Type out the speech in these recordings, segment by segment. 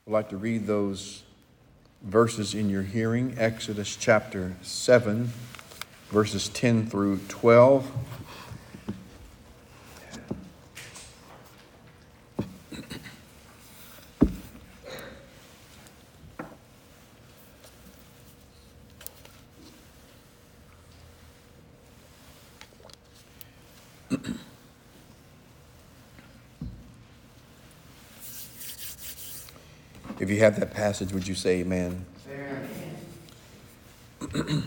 I'd like to read those verses in your hearing. Exodus chapter 7, verses 10 through 12. If you have that passage, would you say amen? Amen.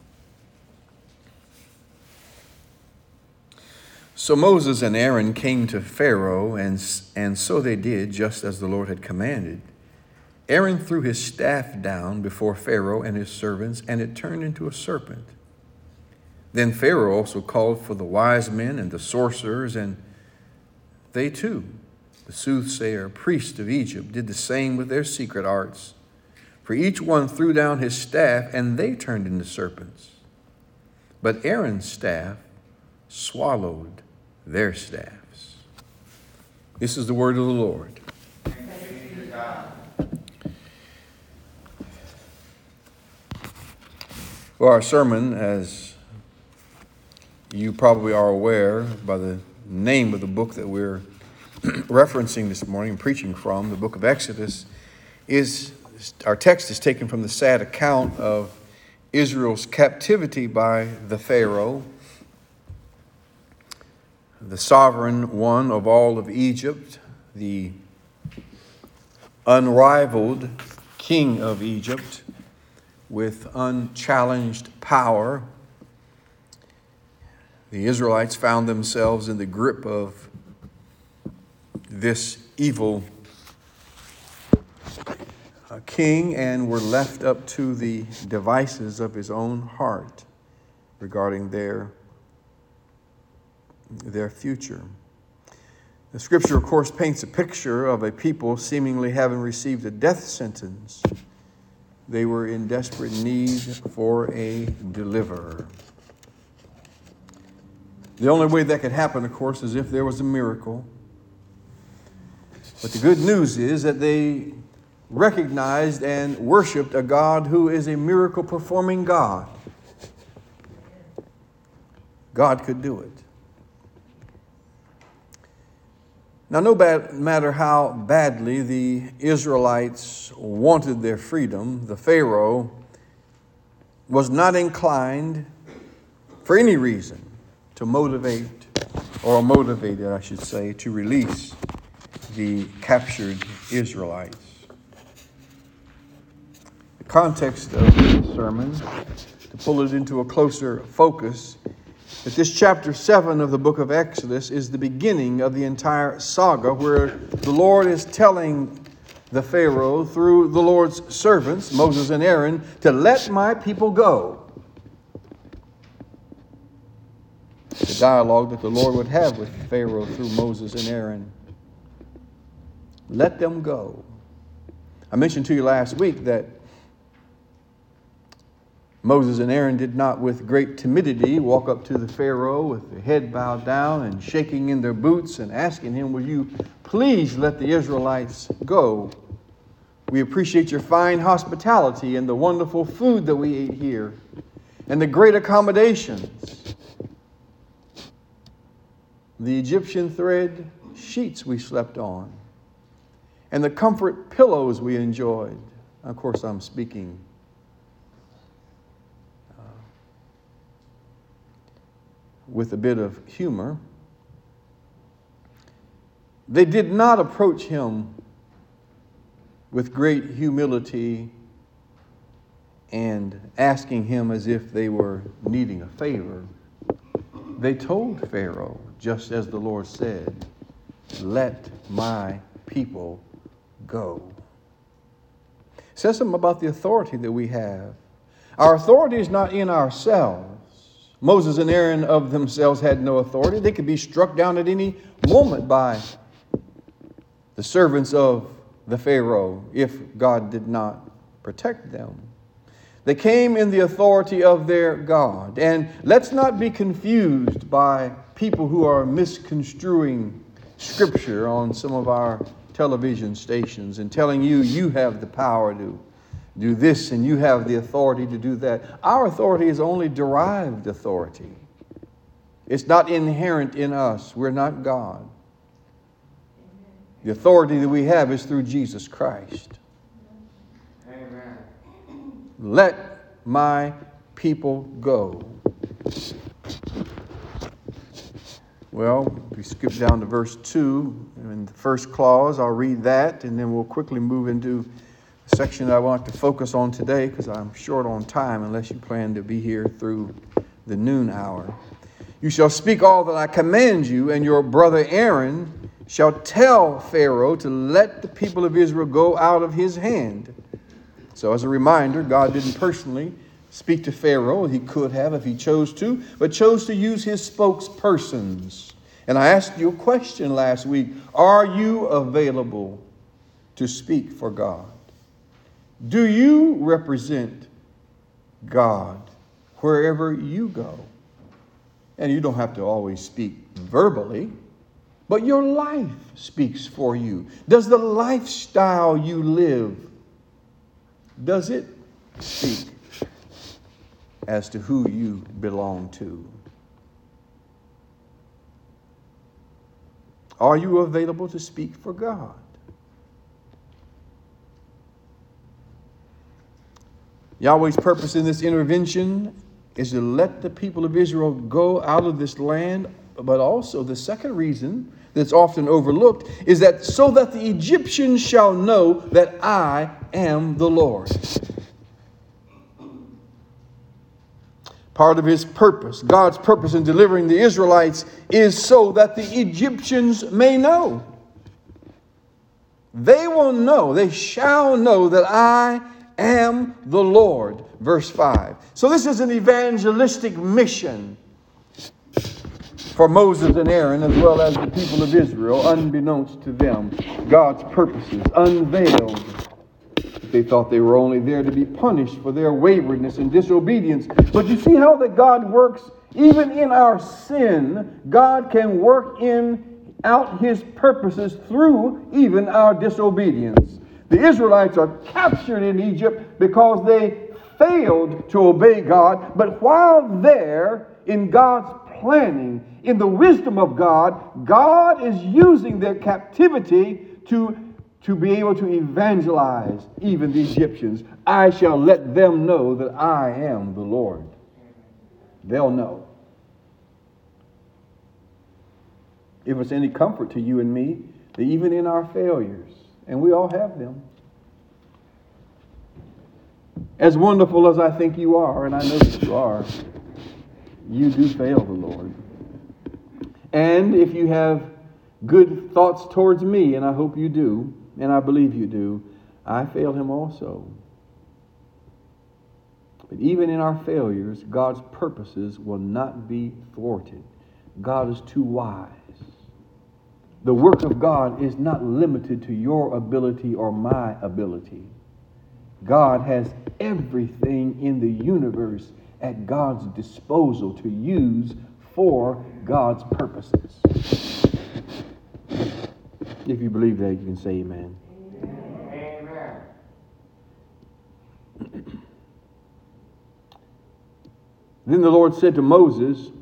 So Moses and Aaron came to Pharaoh, and so they did, just as the Lord had commanded. Aaron threw his staff down before Pharaoh and his servants, and it turned into a serpent. Then Pharaoh also called for the wise men and the sorcerers, and they too, the soothsayer, priest of Egypt, did the same with their secret arts. For each one threw down his staff, and they turned into serpents. But Aaron's staff swallowed their staffs. This is the word of the Lord. Thanks be to God. For our sermon, as you probably are aware by the name of the book that we're referencing this morning, preaching from, the book of Exodus, our text is taken from the sad account of Israel's captivity by the Pharaoh, the sovereign one of all of Egypt, the unrivaled king of Egypt with unchallenged power. The Israelites found themselves in the grip of this evil king and were left up to the devices of his own heart regarding their future. The scripture, of course, paints a picture of a people seemingly having received a death sentence. They were in desperate need for a deliverer. The only way that could happen, of course, is if there was a miracle. But the good news is that they recognized and worshiped a God who is a miracle-performing God. God could do it. Now, no matter how badly the Israelites wanted their freedom, the Pharaoh was not inclined, for any reason, to motivated, I should say, to release the captured Israelites. The context of this sermon, to pull it into a closer focus, that this chapter 7 of the book of Exodus is the beginning of the entire saga, where the Lord is telling the Pharaoh through the Lord's servants, Moses and Aaron, to let my people go. The dialogue that the Lord would have with Pharaoh through Moses and Aaron. Let them go. I mentioned to you last week that Moses and Aaron did not with great timidity walk up to the Pharaoh with their head bowed down and shaking in their boots and asking him, will you please let the Israelites go? We appreciate your fine hospitality and the wonderful food that we ate here and the great accommodations. The Egyptian thread sheets we slept on and the comfort pillows we enjoyed. Of course, I'm speaking with a bit of humor. They did not approach him with great humility and asking him as if they were needing a favor. They told Pharaoh, just as the Lord said, let my people go. It says something about the authority that we have. Our authority is not in ourselves. Moses and Aaron of themselves had no authority. They could be struck down at any moment by the servants of the Pharaoh if God did not protect them. They came in the authority of their God. And let's not be confused by people who are misconstruing Scripture on some of our television stations and telling you you have the power to do this and you have the authority to do that. Our authority is only derived authority. It's not inherent in us. We're not God. The authority that we have is through Jesus Christ. Amen. Let my people go. Well, we skip down to verse 2. In the first clause, I'll read that, and then we'll quickly move into the section that I want to focus on today, because I'm short on time unless you plan to be here through the noon hour. You shall speak all that I command you, and your brother Aaron shall tell Pharaoh to let the people of Israel go out of his hand. So as a reminder, God didn't personally speak to Pharaoh. He could have if he chose to, but chose to use his spokespersons. And I asked you a question last week. Are you available to speak for God? Do you represent God wherever you go? And you don't have to always speak verbally, but your life speaks for you. Does the lifestyle you live, does it speak as to who you belong to? Are you available to speak for God? Yahweh's purpose in this intervention is to let the people of Israel go out of this land, but also the second reason that's often overlooked is that so that the Egyptians shall know that I am the Lord. Part of his purpose, God's purpose in delivering the Israelites, is so that the Egyptians may know. They will know, they shall know that I am the Lord. Verse 5. So this is an evangelistic mission for Moses and Aaron, as well as the people of Israel, unbeknownst to them. God's purposes unveiled. They thought they were only there to be punished for their waywardness and disobedience. But you see how that God works even in our sin. God can work out his purposes through even our disobedience. The Israelites are captured in Egypt because they failed to obey God. But while there, in God's planning, in the wisdom of God, God is using their captivity to be able to evangelize even the Egyptians. I shall let them know that I am the Lord. They'll know. If it's any comfort to you and me, that even in our failures, and we all have them, as wonderful as I think you are, and I know that you are, you do fail the Lord. And if you have good thoughts towards me, and I hope you do, and I believe you do, I fail him also. But even in our failures, God's purposes will not be thwarted. God is too wise. The work of God is not limited to your ability or my ability. God has everything in the universe at God's disposal to use for God's purposes. If you believe that, you can say amen. Amen. Then the Lord said to Moses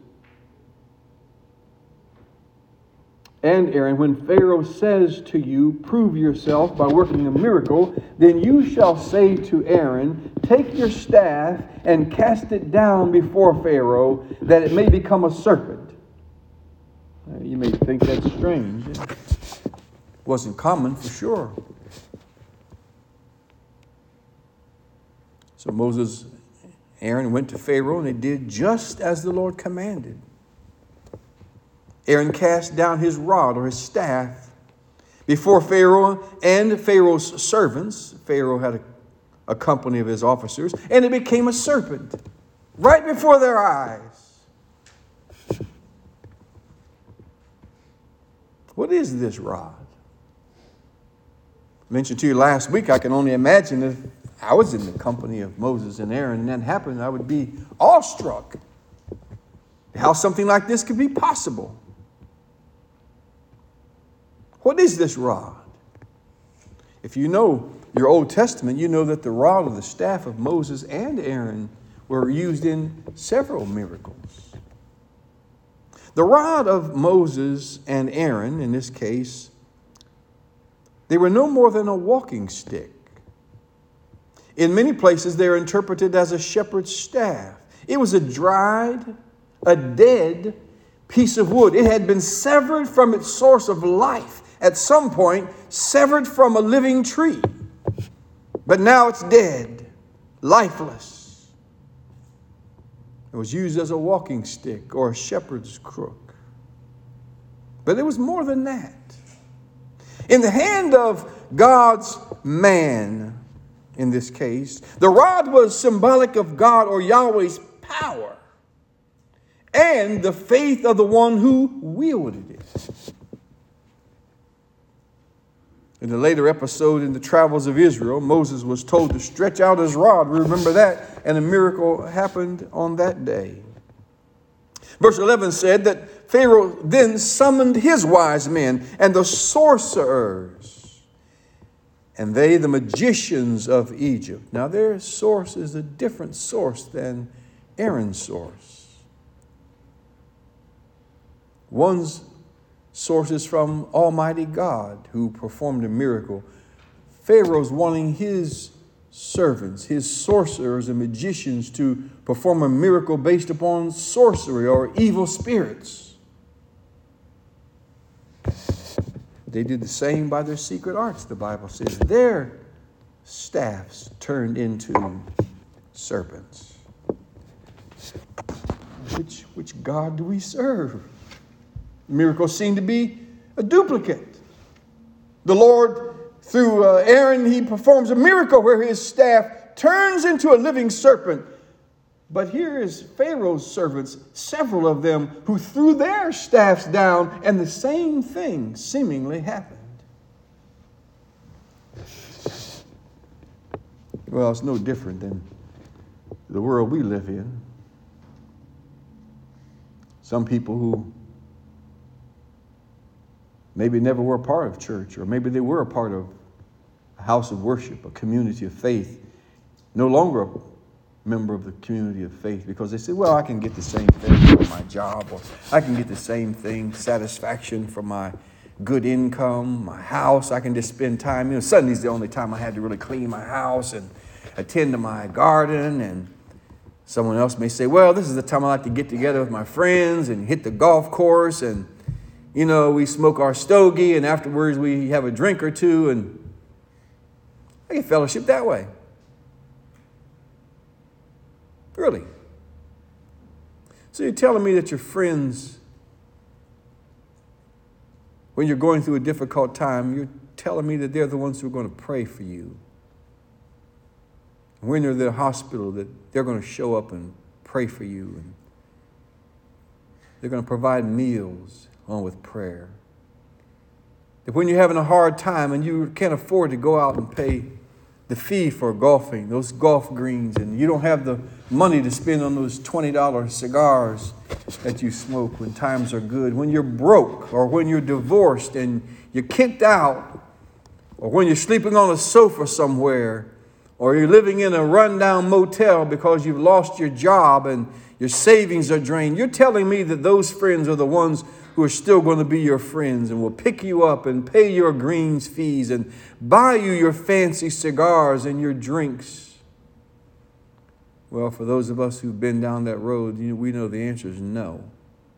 and Aaron, when Pharaoh says to you, prove yourself by working a miracle, then you shall say to Aaron, take your staff and cast it down before Pharaoh, that it may become a serpent. You may think that's strange. It wasn't common for sure. So Moses, Aaron went to Pharaoh, and they did just as the Lord commanded. Aaron cast down his rod or his staff before Pharaoh and Pharaoh's servants. Pharaoh had a company of his officers, and it became a serpent right before their eyes. What is this rod? I mentioned to you last week, I can only imagine if I was in the company of Moses and Aaron and that happened, I would be awestruck how something like this could be possible. What is this rod? If you know your Old Testament, you know that the rod or the staff of Moses and Aaron were used in several miracles. The rod of Moses and Aaron, in this case, they were no more than a walking stick. In many places, they're interpreted as a shepherd's staff. It was a dead piece of wood. It had been severed from its source of life. At some point, severed from a living tree. But now it's dead, lifeless. It was used as a walking stick or a shepherd's crook. But it was more than that. In the hand of God's man, in this case, the rod was symbolic of God or Yahweh's power and the faith of the one who wielded it. In the later episode in the travels of Israel, Moses was told to stretch out his rod. We remember that, and a miracle happened on that day. Verse 11 said that Pharaoh then summoned his wise men and the sorcerers, and they, the magicians of Egypt. Now their source is a different source than Aaron's source. One's source is from Almighty God who performed a miracle. Pharaoh's wanting his servants, his sorcerers and magicians to perform a miracle based upon sorcery or evil spirits. They did the same by their secret arts, the Bible says. Their staffs turned into serpents. Which God do we serve? Miracles seem to be a duplicate. The Lord, through Aaron, he performs a miracle where his staff turns into a living serpent. But here is Pharaoh's servants, several of them, who threw their staffs down, and the same thing seemingly happened. Well, it's no different than the world we live in. Some people who maybe never were a part of church, or maybe they were a part of a house of worship, a community of faith, no longer a member of the community of faith because they say, well, I can get the same thing from my job, or I can get the same thing, satisfaction from my good income, my house. I can just spend time. Sunday's the only time I had to really clean my house and attend to my garden. And someone else may say, well, this is the time I like to get together with my friends and hit the golf course, and we smoke our stogie, and afterwards we have a drink or two, and I get fellowship that way. Really. So you're telling me that your friends, when you're going through a difficult time, you're telling me that they're the ones who are going to pray for you. When you're in the hospital, that they're going to show up and pray for you, and they're going to provide meals along with prayer. That when you're having a hard time and you can't afford to go out and pay the fee for golfing, those golf greens, and you don't have the money to spend on those $20 cigars that you smoke when times are good, when you're broke, or when you're divorced and you're kicked out, or when you're sleeping on a sofa somewhere, or you're living in a rundown motel because you've lost your job and your savings are drained, you're telling me that those friends are the ones who are still going to be your friends and will pick you up and pay your greens fees and buy you your fancy cigars and your drinks. Well, for those of us who've been down that road, we know the answer is no.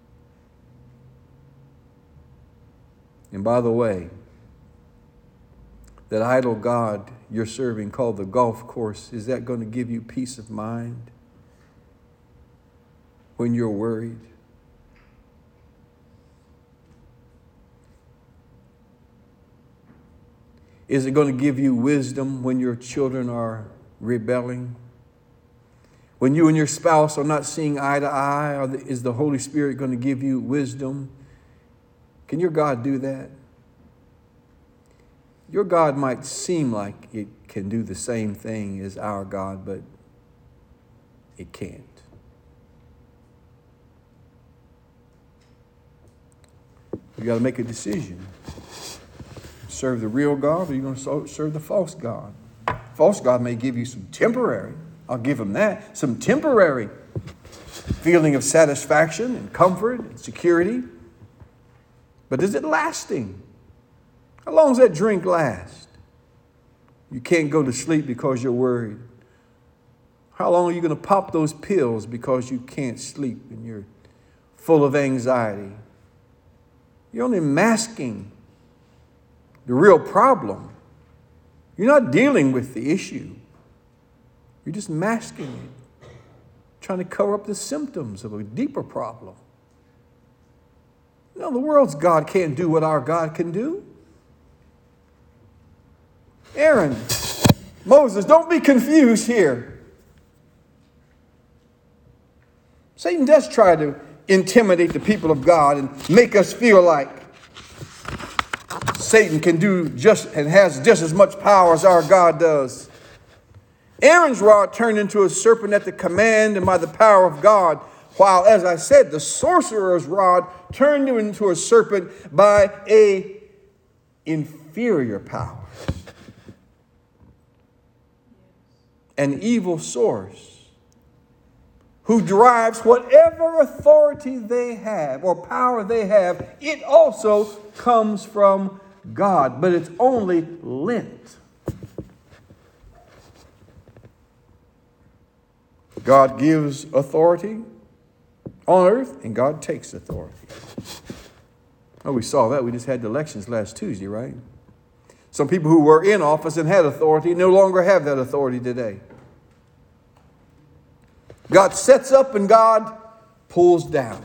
And by the way, that idol god you're serving called the golf course, is that going to give you peace of mind when you're worried? Is it going to give you wisdom when your children are rebelling? When you and your spouse are not seeing eye to eye, is the Holy Spirit going to give you wisdom? Can your God do that? Your God might seem like it can do the same thing as our God, but it can't. You got to make a decision. serve the real God, or are you going to serve the false God? False God may give you some temporary, I'll give him that, some temporary feeling of satisfaction and comfort and security. But is it lasting? How long does that drink last? You can't go to sleep because you're worried. How long are you going to pop those pills because you can't sleep and you're full of anxiety? You're only masking the real problem. You're not dealing with the issue. You're just masking it, trying to cover up the symptoms of a deeper problem. No, the world's God can't do what our God can do. Aaron, Moses, don't be confused here. Satan does try to intimidate the people of God and make us feel like Satan can do just and has just as much power as our God does. Aaron's rod turned into a serpent at the command and by the power of God, while, as I said, the sorcerer's rod turned into a serpent by an inferior power. An evil source who derives whatever authority they have or power they have, it also comes from God, but it's only lent. God gives authority on earth, and God takes authority. Oh, we saw that. We just had the elections last Tuesday, right? Some people who were in office and had authority no longer have that authority today. God sets up and God pulls down.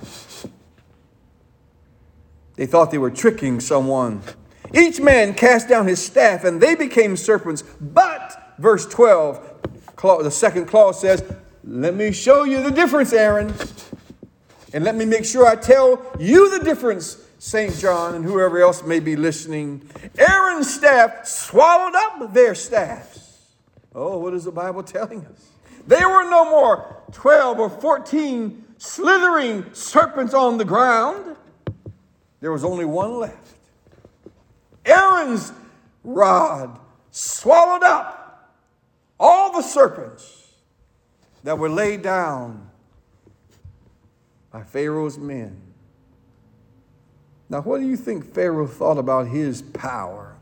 They thought they were tricking someone. Each man cast down his staff and they became serpents. But, verse 12, the second clause says, let me show you the difference, Aaron. And let me make sure I tell you the difference, St. John and whoever else may be listening. Aaron's staff swallowed up their staffs. Oh, what is the Bible telling us? There were no more 12 or 14 slithering serpents on the ground. There was only one left. Aaron's rod swallowed up all the serpents that were laid down by Pharaoh's men. Now, what do you think Pharaoh thought about his power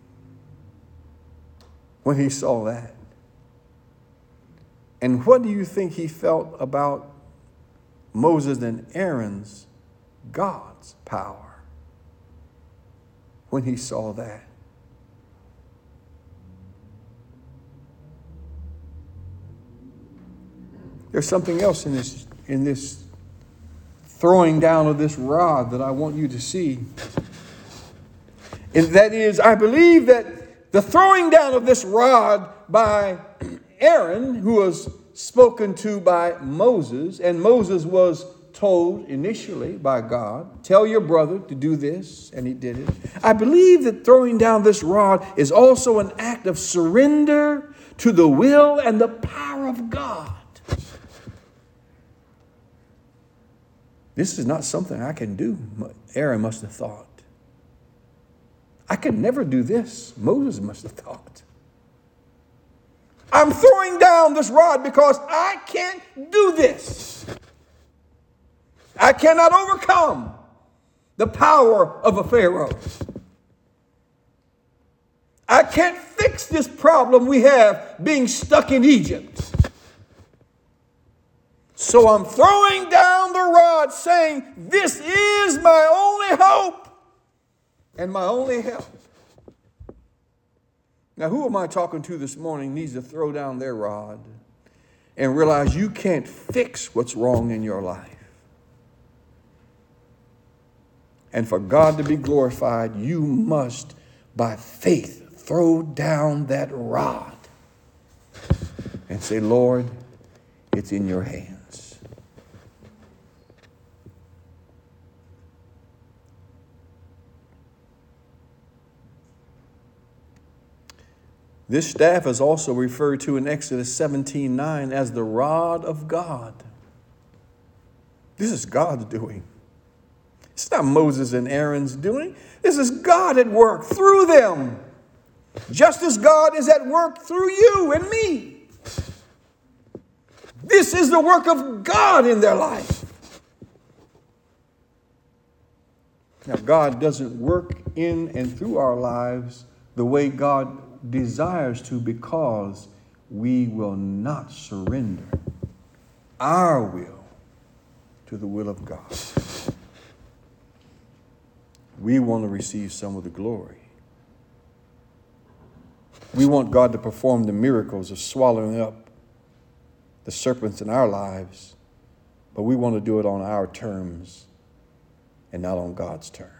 when he saw that? And what do you think he felt about Moses and Aaron's God's power when he saw that? There's something else in this throwing down of this rod that I want you to see. And that is, I believe that the throwing down of this rod by Aaron, who was spoken to by Moses, and Moses was told initially by God, tell your brother to do this, and he did it. I believe that throwing down this rod is also an act of surrender to the will and the power of God. This is not something I can do, Aaron must have thought. I could never do this, Moses must have thought. I'm throwing down this rod because I can't do this. I cannot overcome the power of a Pharaoh. I can't fix this problem we have being stuck in Egypt. So I'm throwing down the rod saying, this is my only hope and my only help. Now, who am I talking to this morning needs to throw down their rod and realize you can't fix what's wrong in your life. And for God to be glorified, you must, by faith, throw down that rod and say, Lord, it's in your hands. This staff is also referred to in Exodus 17:9 as the rod of God. This is God's doing. It's not Moses and Aaron's doing. This is God at work through them. Just as God is at work through you and me. This is the work of God in their life. Now, God doesn't work in and through our lives the way God desires to, because we will not surrender our will to the will of God. We want to receive some of the glory. We want God to perform the miracles of swallowing up the serpents in our lives, but we want to do it on our terms and not on God's terms.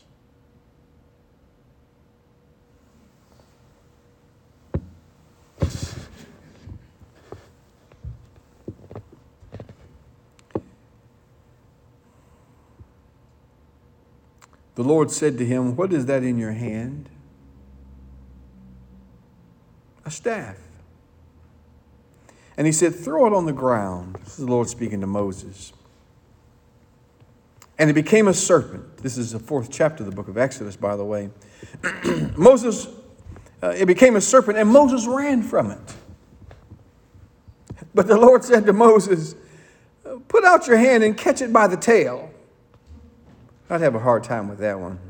The Lord said to him, "What is that in your hand?" "A staff." And he said, "Throw it on the ground." This is the Lord speaking to Moses. And it became a serpent. This is the 4th chapter of the book of Exodus, by the way. It became a serpent, and Moses ran from it. But the Lord said to Moses, "Put out your hand and catch it by the tail." I'd have a hard time with that one.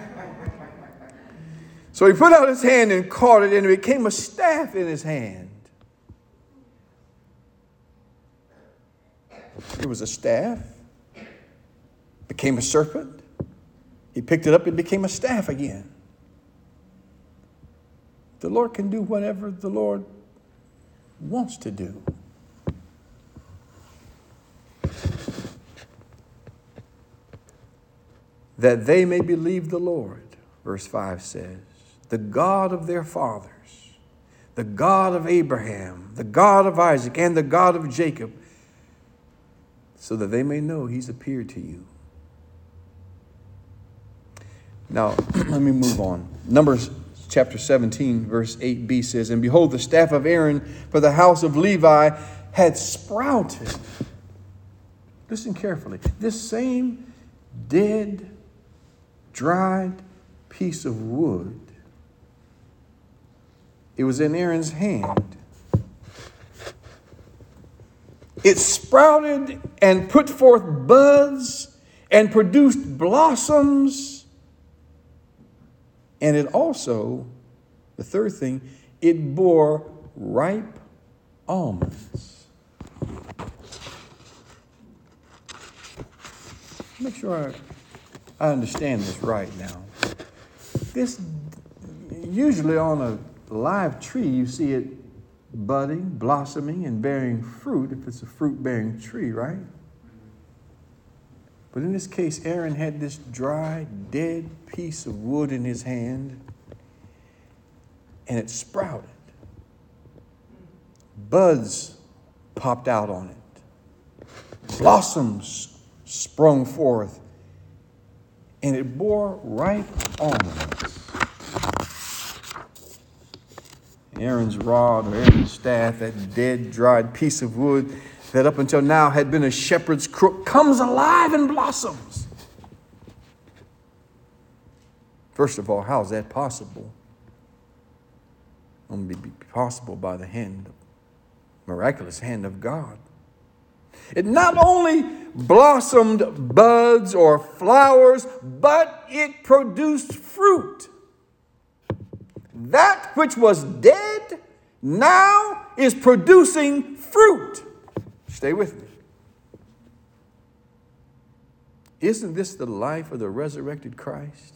So he put out his hand and caught it, and it became a staff in his hand. It was a staff, became a serpent. He picked it up, it became a staff again. The Lord can do whatever the Lord wants to do. That they may believe the Lord, verse 5 says, the God of their fathers, the God of Abraham, the God of Isaac, and the God of Jacob, so that they may know he's appeared to you. Now, let me move on. Numbers chapter 17, verse 8b says, "And behold, the staff of Aaron for the house of Levi had sprouted." Listen carefully. This same dead, dried piece of wood, it was in Aaron's hand. It sprouted and put forth buds and produced blossoms. And it also, the third thing, it bore ripe almonds. Make sure I understand this right now. This, usually on a live tree, you see it budding, blossoming, and bearing fruit if it's a fruit-bearing tree, right? But in this case, Aaron had this dry, dead piece of wood in his hand, and it sprouted. Buds popped out on it. Blossoms sprung forth, and it bore ripe almonds. Aaron's rod, or Aaron's staff, that dead, dried piece of wood that up until now had been a shepherd's crook, comes alive and blossoms. First of all, how is that possible? Only be possible by the miraculous hand of God. It not only blossomed buds or flowers, but it produced fruit. That which was dead now is producing fruit. Stay with me. Isn't this the life of the resurrected Christ?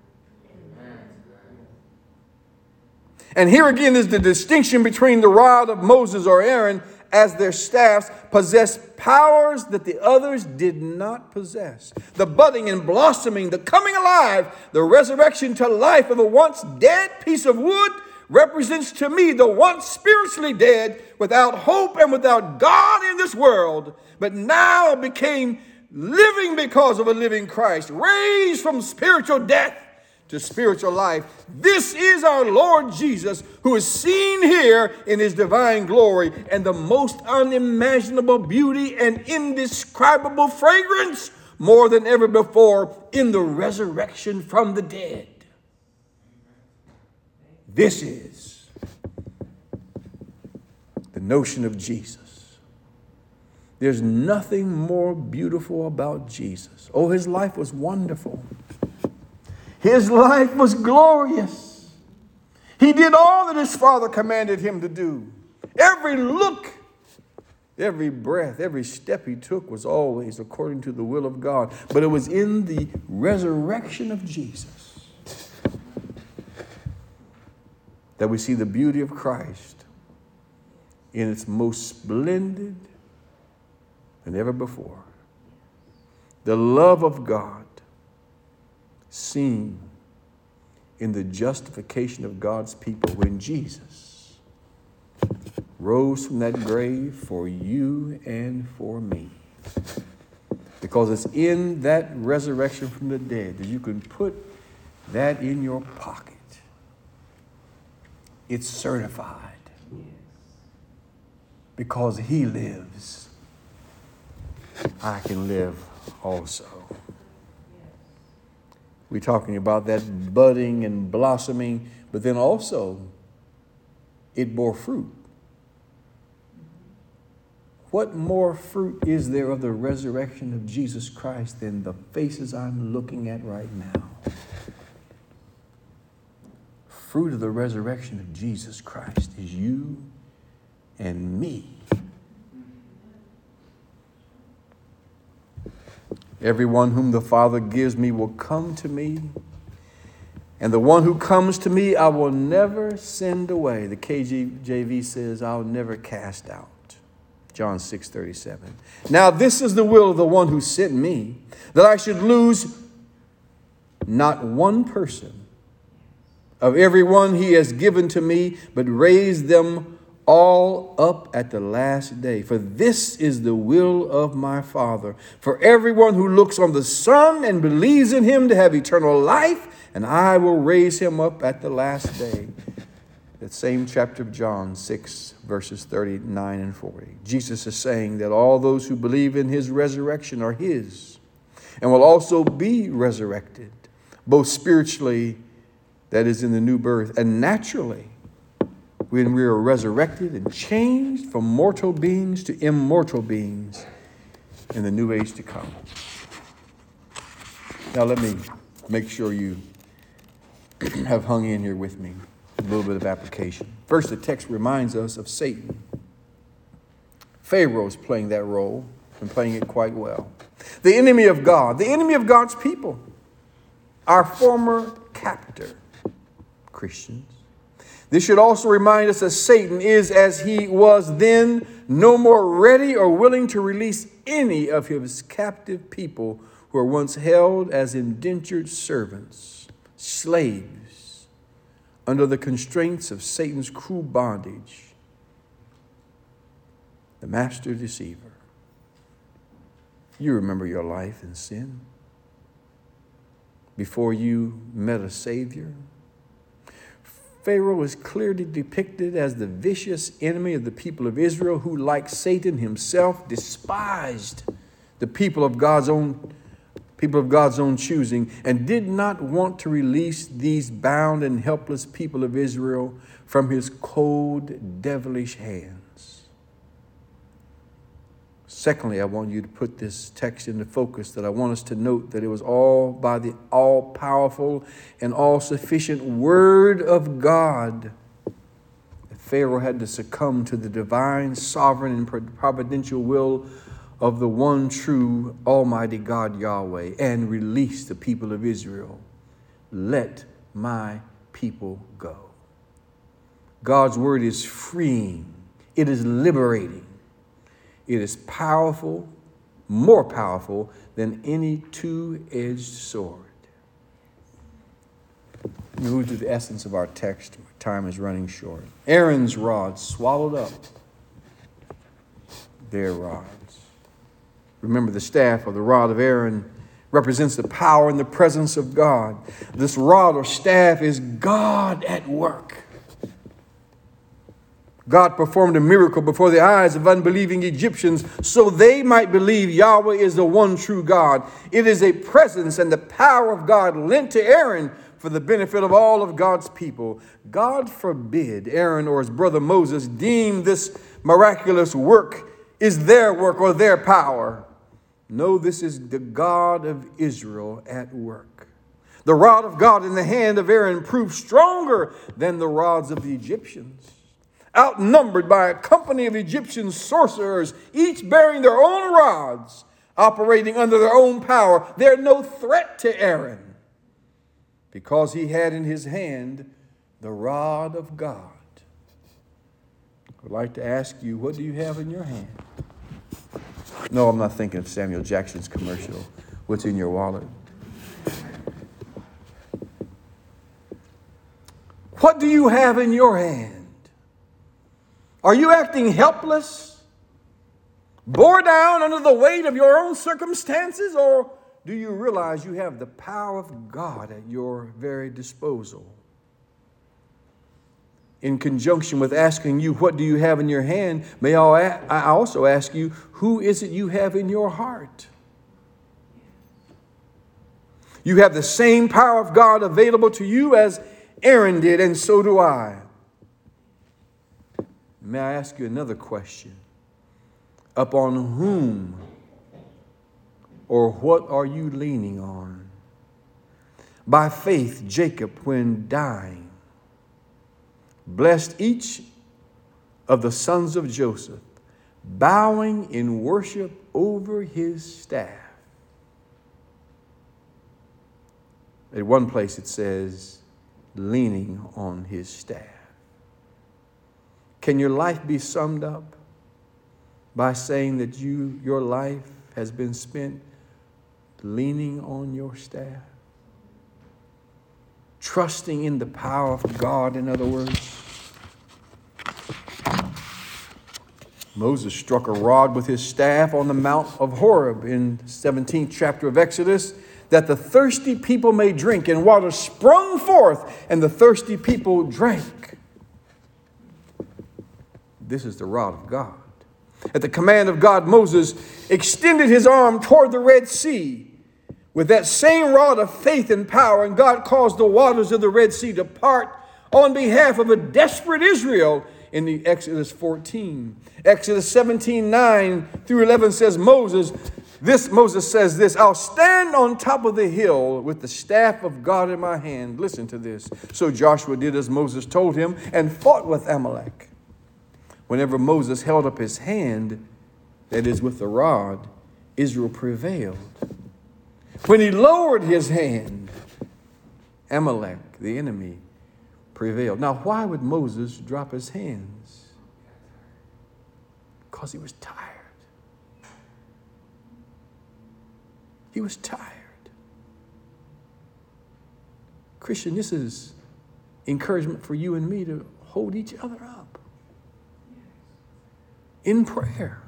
And here again is the distinction between the rod of Moses or Aaron, as their staffs possessed powers that the others did not possess. The budding and blossoming, the coming alive, the resurrection to life of a once dead piece of wood represents to me the once spiritually dead, without hope and without God in this world, but now became living because of a living Christ, raised from spiritual death to spiritual life. This is our Lord Jesus, who is seen here in his divine glory and the most unimaginable beauty and indescribable fragrance more than ever before in the resurrection from the dead. This is the notion of Jesus. There's nothing more beautiful about Jesus. Oh, his life was wonderful. His life was glorious. He did all that his Father commanded him to do. Every look, every breath, every step he took was always according to the will of God. But it was in the resurrection of Jesus that we see the beauty of Christ in its most splendid than ever before. The love of God seen in the justification of God's people when Jesus rose from that grave for you and for me. Because it's in that resurrection from the dead that you can put that in your pocket. It's certified. Because he lives, I can live also. We're talking about that budding and blossoming, but then also it bore fruit. What more fruit is there of the resurrection of Jesus Christ than the faces I'm looking at right now? Fruit of the resurrection of Jesus Christ is you and me. Everyone whom the Father gives me will come to me, and the one who comes to me I will never send away. The KJV says, I'll never cast out. John 6:37. Now this is the will of the one who sent me, that I should lose not one person of every one he has given to me, but raise them all up at the last day. For this is the will of my Father, for everyone who looks on the Son and believes in him to have eternal life, and I will raise him up at the last day. That same chapter of John 6, verses 39 and 40. Jesus is saying that all those who believe in his resurrection are his and will also be resurrected, both spiritually, that is in the new birth, and naturally, when we are resurrected and changed from mortal beings to immortal beings in the new age to come. Now let me make sure you have hung in here with me. A little bit of application. First, the text reminds us of Satan. Pharaoh's playing that role and playing it quite well. The enemy of God, the enemy of God's people, our former captor, Christians. This should also remind us that Satan is, as he was then, no more ready or willing to release any of his captive people who were once held as indentured servants, slaves, under the constraints of Satan's cruel bondage, the master deceiver. You remember your life in sin before you met a Savior. Pharaoh is clearly depicted as the vicious enemy of the people of Israel who, like Satan himself, despised the people of God's own choosing and did not want to release these bound and helpless people of Israel from his cold, devilish hands. Secondly, I want you to put this text into focus, that I want us to note that it was all by the all-powerful and all-sufficient Word of God that Pharaoh had to succumb to the divine, sovereign, and providential will of the one true Almighty God, Yahweh, and release the people of Israel. Let my people go. God's Word is freeing. It is liberating. It is powerful, more powerful than any two-edged sword. We move to the essence of our text. Time is running short. Aaron's rod swallowed up their rods. Remember, the staff or the rod of Aaron represents the power and the presence of God. This rod or staff is God at work. God performed a miracle before the eyes of unbelieving Egyptians so they might believe Yahweh is the one true God. It is a presence and the power of God lent to Aaron for the benefit of all of God's people. God forbid Aaron or his brother Moses deem this miraculous work is their work or their power. No, this is the God of Israel at work. The rod of God in the hand of Aaron proved stronger than the rods of the Egyptians. Outnumbered by a company of Egyptian sorcerers, each bearing their own rods, operating under their own power, they're no threat to Aaron because he had in his hand the rod of God. I'd like to ask you, what do you have in your hand? No, I'm not thinking of Samuel Jackson's commercial. What's in your wallet? What do you have in your hand? Are you acting helpless, bore down under the weight of your own circumstances, or do you realize you have the power of God at your very disposal? In conjunction with asking you, what do you have in your hand, may I also ask you, who is it you have in your heart? You have the same power of God available to you as Aaron did, and so do I. May I ask you another question? Upon whom or what are you leaning on? By faith, Jacob, when dying, blessed each of the sons of Joseph, bowing in worship over his staff. At one place it says, leaning on his staff. Can your life be summed up by saying that your life has been spent leaning on your staff? Trusting in the power of God, in other words. Moses struck a rod with his staff on the Mount of Horeb in the 17th chapter of Exodus, that the thirsty people may drink, and water sprung forth, and the thirsty people drank. This is the rod of God. At the command of God, Moses extended his arm toward the Red Sea with that same rod of faith and power, and God caused the waters of the Red Sea to part on behalf of a desperate Israel in the Exodus 14. Exodus 17:9 through 11 says Moses says this, I'll stand on top of the hill with the staff of God in my hand. Listen to this. So Joshua did as Moses told him and fought with Amalek. Whenever Moses held up his hand, that is with the rod, Israel prevailed. When he lowered his hand, Amalek, the enemy, prevailed. Now, why would Moses drop his hands? Because he was tired. He was tired. Christian, this is encouragement for you and me to hold each other up in prayer.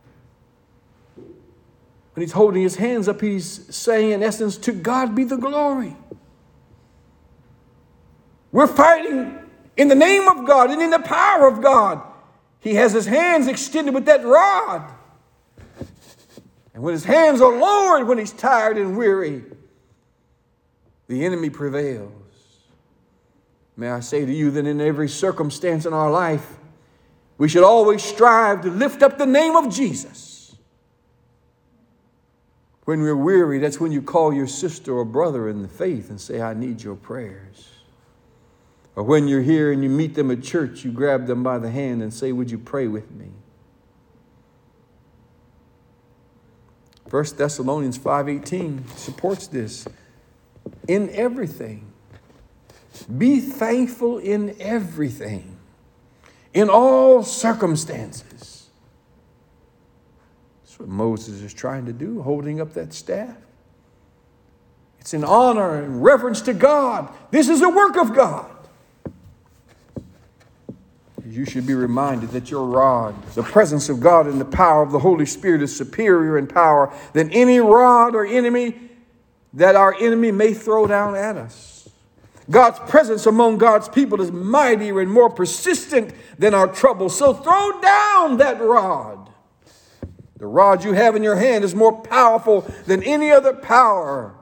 When he's holding his hands up, he's saying, in essence, to God be the glory. We're fighting in the name of God and in the power of God. He has his hands extended with that rod. And when his hands are lowered, when he's tired and weary, the enemy prevails. May I say to you that in every circumstance in our life, we should always strive to lift up the name of Jesus. When we're weary, that's when you call your sister or brother in the faith and say, I need your prayers. Or when you're here and you meet them at church, you grab them by the hand and say, would you pray with me? 1 Thessalonians 5:18 supports this. In everything, be thankful in everything. In all circumstances. That's what Moses is trying to do, holding up that staff. It's in honor and reverence to God. This is a work of God. You should be reminded that your rod, the presence of God and the power of the Holy Spirit is superior in power than any rod or enemy that our enemy may throw down at us. God's presence among God's people is mightier and more persistent than our troubles. So throw down that rod. The rod you have in your hand is more powerful than any other power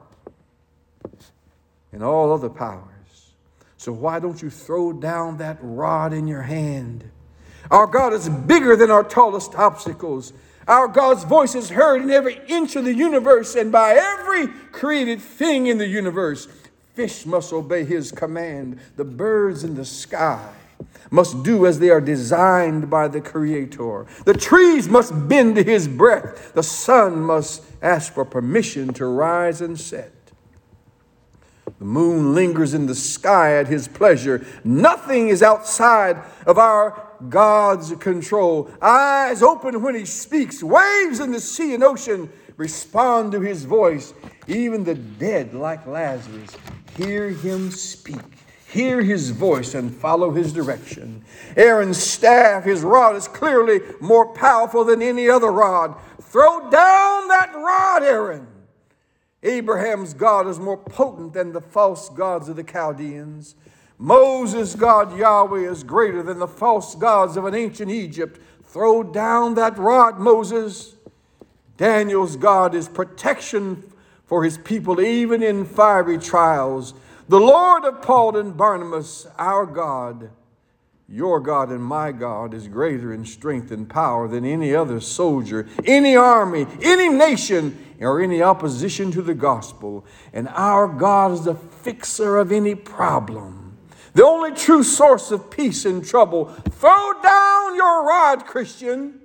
and all other powers. So why don't you throw down that rod in your hand? Our God is bigger than our tallest obstacles. Our God's voice is heard in every inch of the universe and by every created thing in the universe. Fish must obey his command. The birds in the sky must do as they are designed by the Creator. The trees must bend to his breath. The sun must ask for permission to rise and set. The moon lingers in the sky at his pleasure. Nothing is outside of our God's control. Eyes open when he speaks. Waves in the sea and ocean respond to his voice. Even the dead, like Lazarus, hear him speak. Hear his voice and follow his direction. Aaron's staff, his rod, is clearly more powerful than any other rod. Throw down that rod, Aaron. Abraham's God is more potent than the false gods of the Chaldeans. Moses' God, Yahweh, is greater than the false gods of an ancient Egypt. Throw down that rod, Moses. Daniel's God is protection for his people, even in fiery trials. The Lord of Paul and Barnabas, our God, your God and my God, is greater in strength and power than any other soldier, any army, any nation, or any opposition to the gospel. And our God is the fixer of any problem, the only true source of peace in trouble. Throw down your rod, Christian.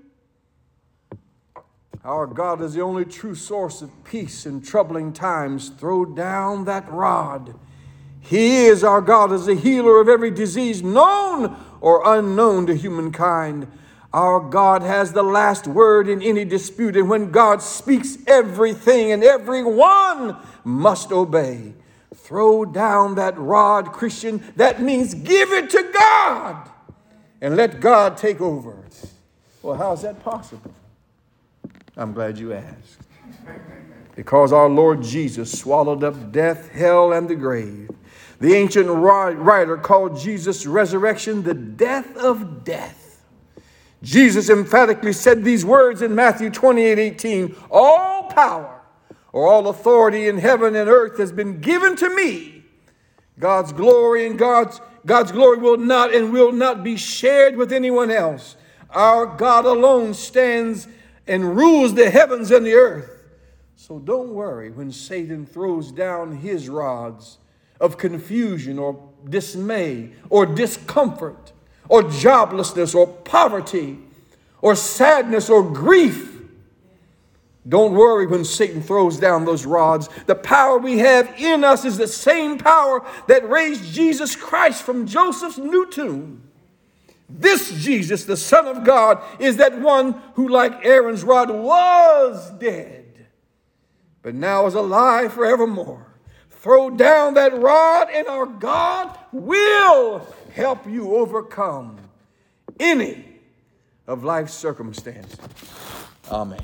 Our God is the only true source of peace in troubling times. Throw down that rod. He is our God as a healer of every disease known or unknown to humankind. Our God has the last word in any dispute, and when God speaks, everything and everyone must obey. Throw down that rod, Christian. That means give it to God and let God take over. Well, how is that possible? I'm glad you asked. Because our Lord Jesus swallowed up death, hell, and the grave. The ancient writer called Jesus' resurrection the death of death. Jesus emphatically said these words in Matthew 28:18. All power or all authority in heaven and earth has been given to me. God's glory and God's glory will not be shared with anyone else. Our God alone stands and rules the heavens and the earth. So don't worry when Satan throws down his rods of confusion or dismay or discomfort or joblessness or poverty or sadness or grief. Don't worry when Satan throws down those rods. The power we have in us is the same power that raised Jesus Christ from Joseph's new tomb. This Jesus, the Son of God, is that one who, like Aaron's rod, was dead, but now is alive forevermore. Throw down that rod, and our God will help you overcome any of life's circumstances. Amen.